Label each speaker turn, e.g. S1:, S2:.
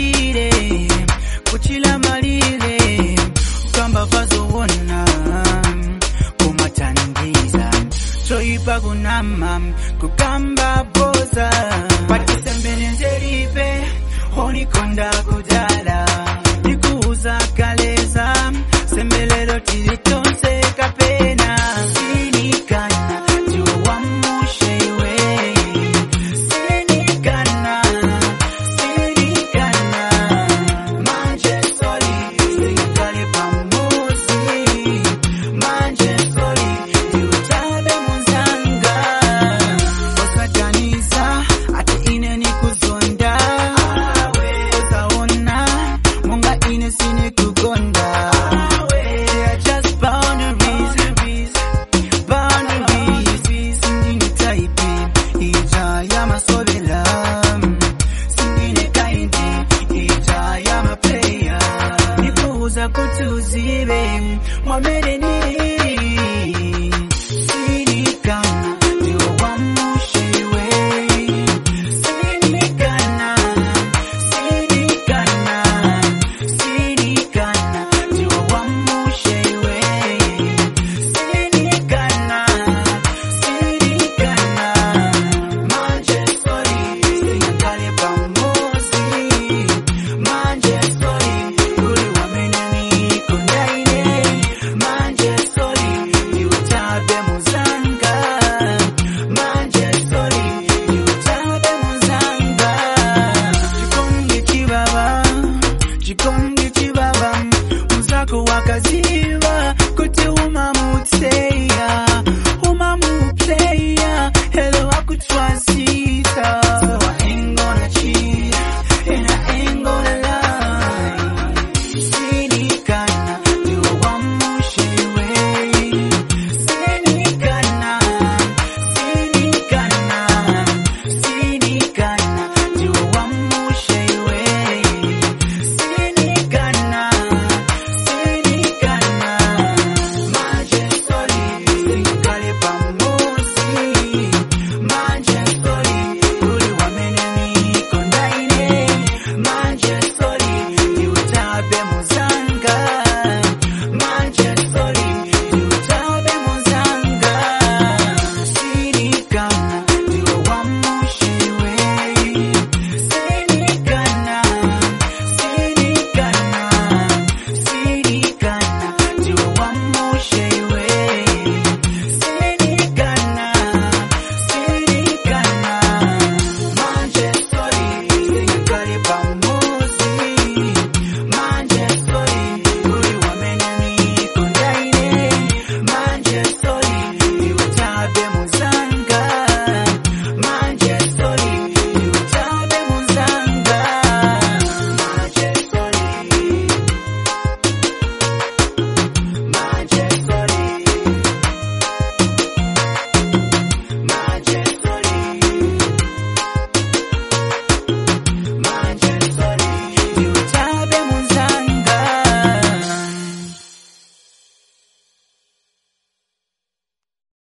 S1: malire kuchila malire ukamba vazo wona kumatandiza choipa kunama kukamba boza patisembelenzeripe onikonda kudala nikuuza kaleza sembelero tilitonse kapena sinikana juwa mushewe sinikana manje soli sinikale pamosi manje soli yutabe munzanga osataniza ati ine nikuzonda osaona munga ine sine kugonda just boundaries singine type ija ya masobela singine kaindi ija ya maplayer nikuuza kutuzibe mwamere nini